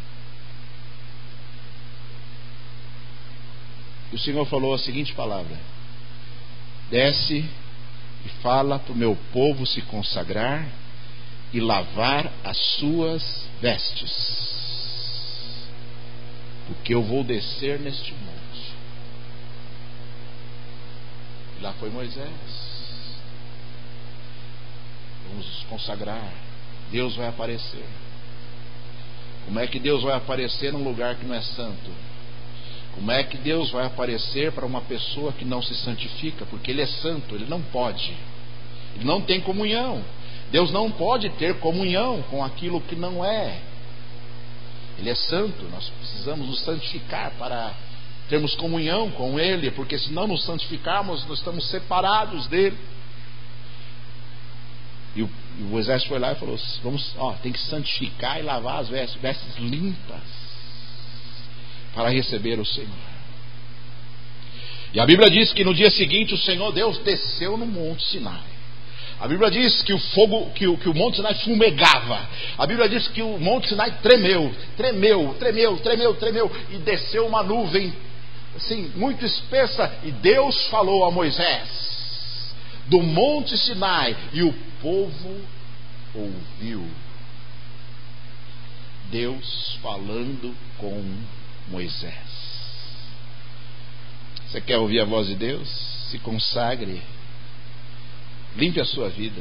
E o Senhor falou a seguinte palavra: desce e fala para o meu povo se consagrar e lavar as suas vestes, porque eu vou descer neste monte. E lá foi Moisés. Vamos nos consagrar. Deus vai aparecer. Como é que Deus vai aparecer num lugar que não é santo? Como é que Deus vai aparecer para uma pessoa que não se santifica? Porque Ele é santo, Ele não pode. Ele não tem comunhão. Deus não pode ter comunhão com aquilo que não é. Ele é santo, nós precisamos nos santificar para termos comunhão com Ele, porque se não nos santificarmos, nós estamos separados dEle. E o Moisés foi lá e falou: tem que santificar e lavar as vestes limpas para receber o Senhor. E a Bíblia diz que no dia seguinte o Senhor Deus desceu no Monte Sinai. A Bíblia diz que o fogo, que o Monte Sinai fumegava. A Bíblia diz que o Monte Sinai tremeu, e desceu uma nuvem assim, muito espessa, e Deus falou a Moisés do Monte Sinai, e o povo ouviu Deus falando com Moisés. Você quer ouvir a voz de Deus? Se consagre, limpe a sua vida,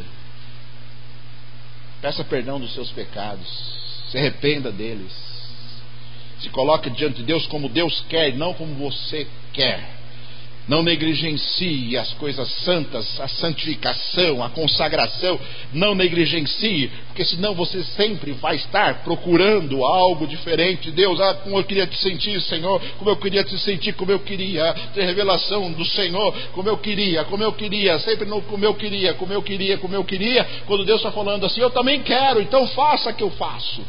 peça perdão dos seus pecados, se arrependa deles, se coloque diante de Deus como Deus quer e não como você quer. Não negligencie as coisas santas, a santificação, a consagração. Não negligencie, porque senão você sempre vai estar procurando algo diferente de Deus. Ah, como eu queria te sentir, Senhor, como eu queria te sentir, como eu queria ter revelação do Senhor, como eu queria, sempre no como eu queria. Quando Deus está falando assim: eu também quero, então faça que eu faço.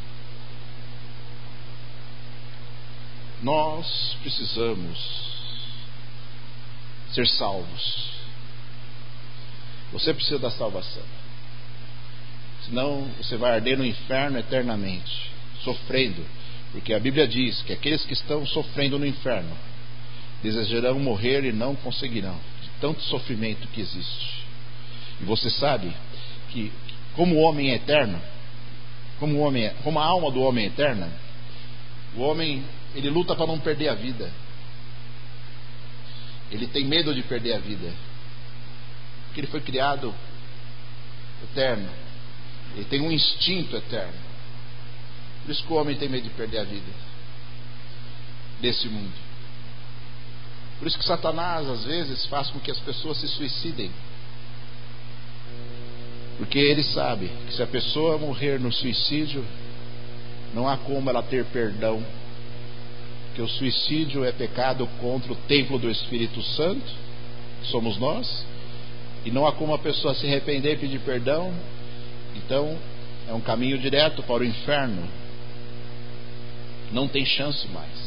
Nós precisamos ser salvos. Você precisa da salvação, senão você vai arder no inferno eternamente, sofrendo, porque a Bíblia diz que aqueles que estão sofrendo no inferno desejarão morrer e não conseguirão, de tanto sofrimento que existe. E você sabe que como o homem é eterno, como a alma do homem é eterna, o homem, ele luta para não perder a vida. Ele tem medo de perder a vida, porque ele foi criado eterno. Ele tem um instinto eterno. Por isso que o homem tem medo de perder a vida desse mundo. Por isso que Satanás às vezes faz com que as pessoas se suicidem, porque ele sabe que se a pessoa morrer no suicídio, não há como ela ter perdão, que o suicídio é pecado contra o templo do Espírito Santo, que somos nós, e não há como a pessoa se arrepender e pedir perdão. Então é um caminho direto para o inferno, não tem chance mais.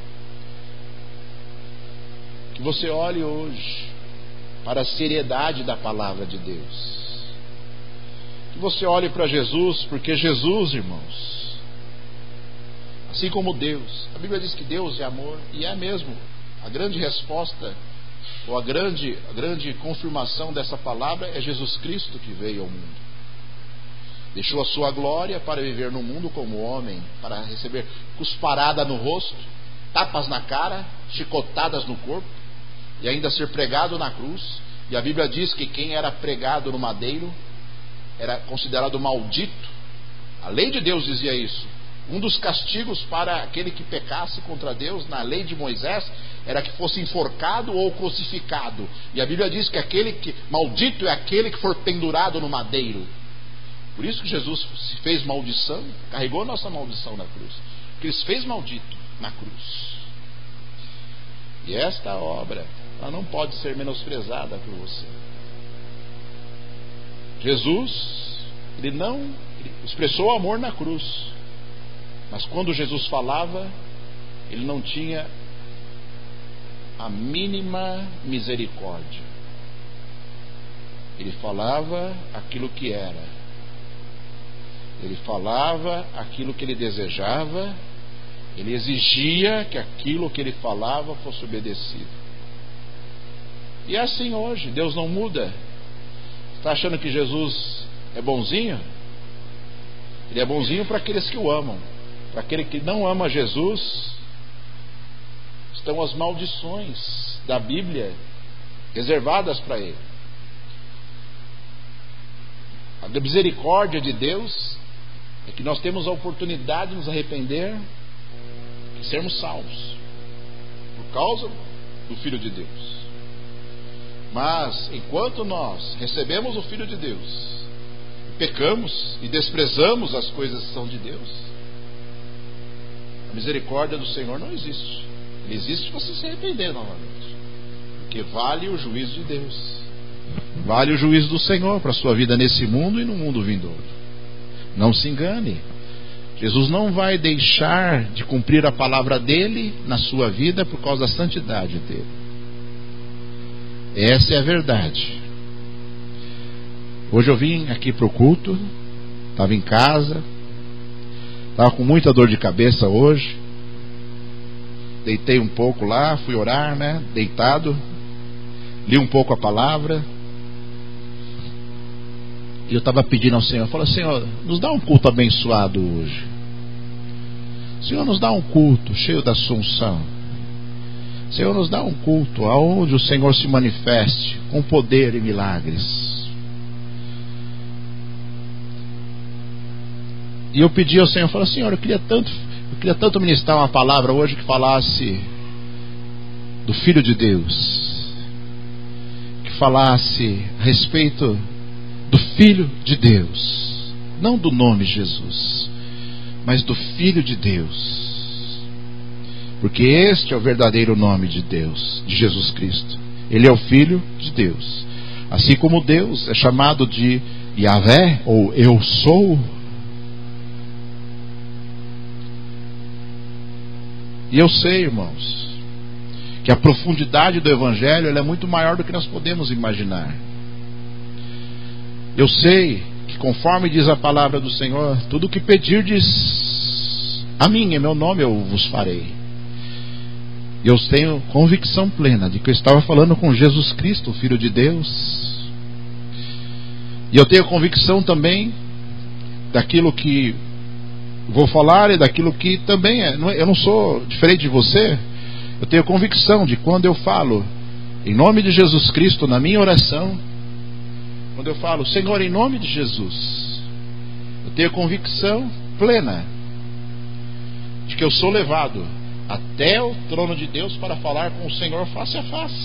Que você olhe hoje para a seriedade da palavra de Deus, que você olhe para Jesus, porque Jesus, irmãos, assim como Deus, a Bíblia diz que Deus é amor, e é mesmo. A grande resposta, ou a grande confirmação dessa palavra é Jesus Cristo, que veio ao mundo, deixou a sua glória para viver no mundo como homem, para receber cusparada no rosto, tapas na cara, chicotadas no corpo, e ainda ser pregado na cruz. E a Bíblia diz que quem era pregado no madeiro era considerado maldito. A lei de Deus dizia isso. Um dos castigos para aquele que pecasse contra Deus, na lei de Moisés, era que fosse enforcado ou crucificado. E a Bíblia diz que maldito é aquele que for pendurado no madeiro. Por isso que Jesus se fez maldição, carregou nossa maldição na cruz, porque ele se fez maldito na cruz. E esta obra, ela não pode ser menosprezada por você. Jesus, ele expressou amor na cruz, mas quando Jesus falava, ele não tinha a mínima misericórdia. Ele falava aquilo que era, ele falava aquilo que ele desejava, ele exigia que aquilo que ele falava fosse obedecido. E é assim hoje, Deus não muda. Está achando que Jesus é bonzinho? Ele é bonzinho para aqueles que o amam. Para aquele que não ama Jesus, estão as maldições da Bíblia reservadas para ele. A misericórdia de Deus é que nós temos a oportunidade de nos arrepender e sermos salvos por causa do Filho de Deus. Mas enquanto nós recebemos o Filho de Deus, pecamos e desprezamos as coisas que são de Deus, a misericórdia do Senhor não existe. Ele existe se você se arrepender novamente, porque vale o juízo de Deus, vale o juízo do Senhor para a sua vida nesse mundo e no mundo vindouro. Não se engane, Jesus não vai deixar de cumprir a palavra dele na sua vida por causa da santidade dele. Essa é a verdade. Hoje eu vim aqui para o culto, estava em casa, estava com muita dor de cabeça hoje, deitei um pouco lá, fui orar, deitado, li um pouco a palavra, e eu estava pedindo ao Senhor, falei: Senhor, nos dá um culto abençoado hoje, Senhor, nos dá um culto cheio da sua unção, Senhor, nos dá um culto aonde o Senhor se manifeste com poder e milagres. E eu pedi ao Senhor, falei: Senhor, eu queria tanto ministrar uma palavra hoje que falasse do Filho de Deus, que falasse a respeito do Filho de Deus, não do nome Jesus, mas do Filho de Deus, porque este é o verdadeiro nome de Deus, de Jesus Cristo. Ele é o Filho de Deus, assim como Deus é chamado de Yahvé, ou Eu Sou. E eu sei, irmãos, que a profundidade do Evangelho ela é muito maior do que nós podemos imaginar. Eu sei que, conforme diz a palavra do Senhor, tudo o que pedirdes a mim, em meu nome, eu vos farei. E eu tenho convicção plena de que eu estava falando com Jesus Cristo, o Filho de Deus. E eu tenho convicção também daquilo que vou falar e daquilo que também eu não sou diferente de você. Eu tenho convicção de quando eu falo em nome de Jesus Cristo na minha oração, quando eu falo Senhor em nome de Jesus, eu tenho convicção plena de que eu sou levado até o trono de Deus para falar com o Senhor face a face.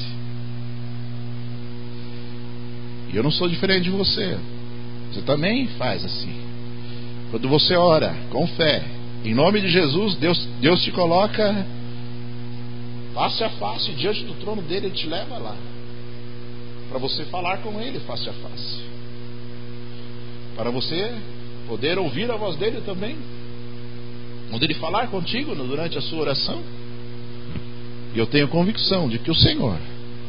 E eu não sou diferente de você. Você também faz assim. Quando você ora com fé em nome de Jesus, Deus te coloca face a face diante do trono dele. Ele te leva lá para você falar com ele face a face, para você poder ouvir a voz dele também, onde ele falar contigo durante a sua oração. E eu tenho convicção de que o Senhor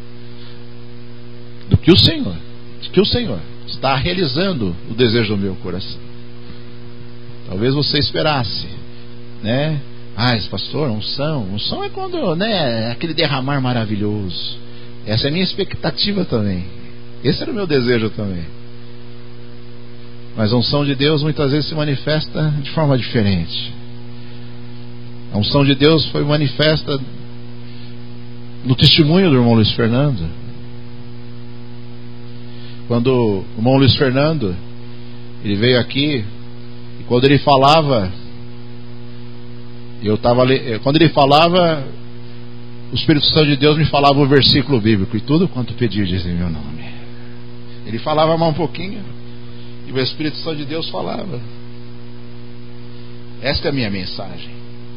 está realizando o desejo do meu coração. Talvez você esperasse, né? Pastor, unção é quando, né, aquele derramar maravilhoso. Essa é a minha expectativa também. Esse era o meu desejo também. Mas a unção de Deus muitas vezes se manifesta de forma diferente. A unção de Deus foi manifesta no testemunho do irmão Luiz Fernando. Quando o irmão Luiz Fernando ele veio aqui, e quando ele falava, quando ele falava, o Espírito Santo de Deus me falava o versículo bíblico: e tudo quanto pedirdes em meu nome. Ele falava mais um pouquinho e o Espírito Santo de Deus falava. Esta é a minha mensagem.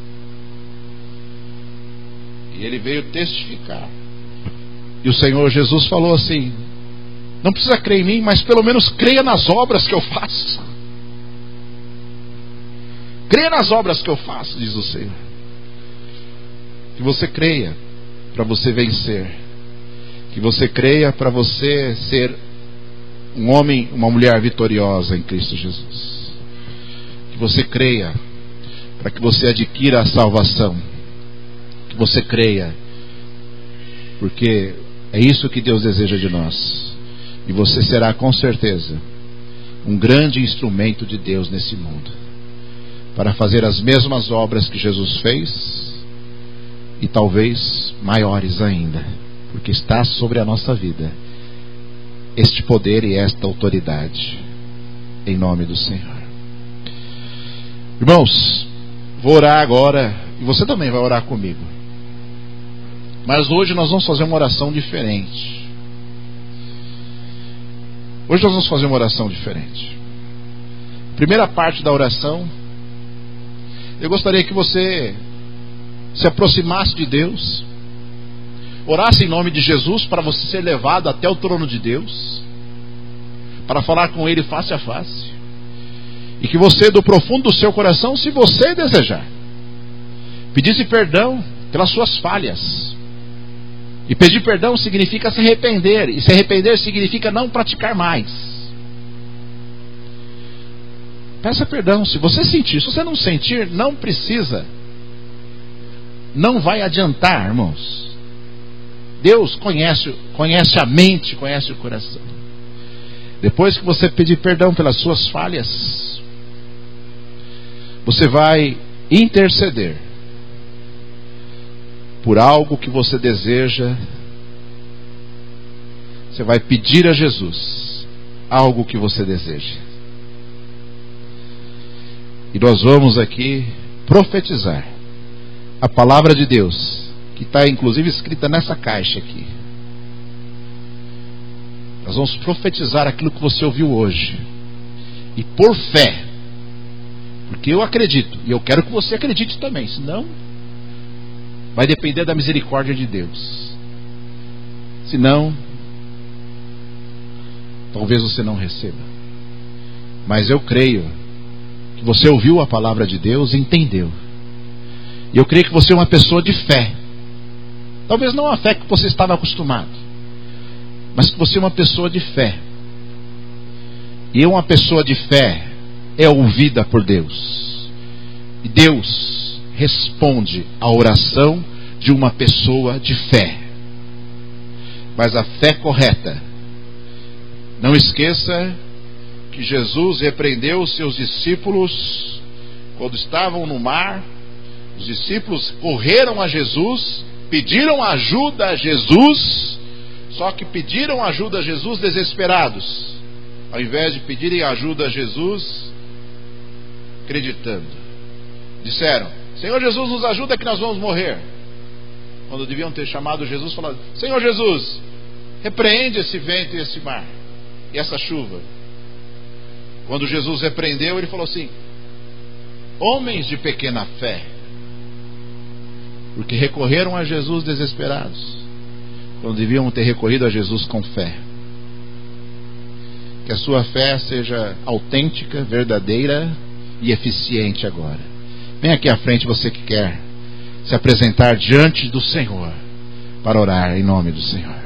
E ele veio testificar. E o Senhor Jesus falou assim: não precisa crer em mim, mas pelo menos creia nas obras que eu faço. Creia nas obras que eu faço, diz o Senhor. Que você creia para você vencer. Que você creia para você ser um homem, uma mulher vitoriosa em Cristo Jesus. Que você creia para que você adquira a salvação. Que você creia, porque é isso que Deus deseja de nós. E você será com certeza um grande instrumento de Deus nesse mundo, para fazer as mesmas obras que Jesus fez, e talvez maiores ainda, porque está sobre a nossa vida este poder e esta autoridade, em nome do Senhor. Irmãos, vou orar agora, e você também vai orar comigo. Mas hoje nós vamos fazer uma oração diferente. Hoje nós vamos fazer uma oração diferente. Primeira parte da oração, eu gostaria que você se aproximasse de Deus, orasse em nome de Jesus para você ser levado até o trono de Deus, para falar com Ele face a face, e que você, do profundo do seu coração, se você desejar, pedisse perdão pelas suas falhas. E pedir perdão significa se arrepender, e se arrepender significa não praticar mais. Peça perdão se você sentir. Se você não sentir, não precisa. Não vai adiantar, irmãos. Deus conhece a mente, conhece o coração. Depois que você pedir perdão pelas suas falhas, você vai interceder por algo que você deseja. Você vai pedir a Jesus algo que você deseja. E nós vamos aqui profetizar a palavra de Deus, que está inclusive escrita nessa caixa aqui. Nós vamos profetizar aquilo que você ouviu hoje, e por fé, porque eu acredito, e eu quero que você acredite também, senão vai depender da misericórdia de Deus. Senão, talvez você não receba. Mas eu creio que você ouviu a palavra de Deus e entendeu. E eu creio que você é uma pessoa de fé. Talvez não a fé que você estava acostumado, mas que você é uma pessoa de fé. E uma pessoa de fé é ouvida por Deus. E Deus responde à oração de uma pessoa de fé. Mas a fé correta, não esqueça que Jesus repreendeu os seus discípulos quando estavam no mar. Os discípulos correram a Jesus, pediram ajuda a Jesus, só que pediram ajuda a Jesus desesperados, ao invés de pedirem ajuda a Jesus acreditando. Disseram: Senhor Jesus, nos ajuda que nós vamos morrer. Quando deviam ter chamado Jesus, falando: Senhor Jesus, repreende esse vento e esse mar e essa chuva. Quando Jesus repreendeu, ele falou assim: homens de pequena fé, porque recorreram a Jesus desesperados, quando deviam ter recorrido a Jesus com fé. Que a sua fé seja autêntica, verdadeira e eficiente agora. Vem aqui à frente, você que quer se apresentar diante do Senhor para orar em nome do Senhor.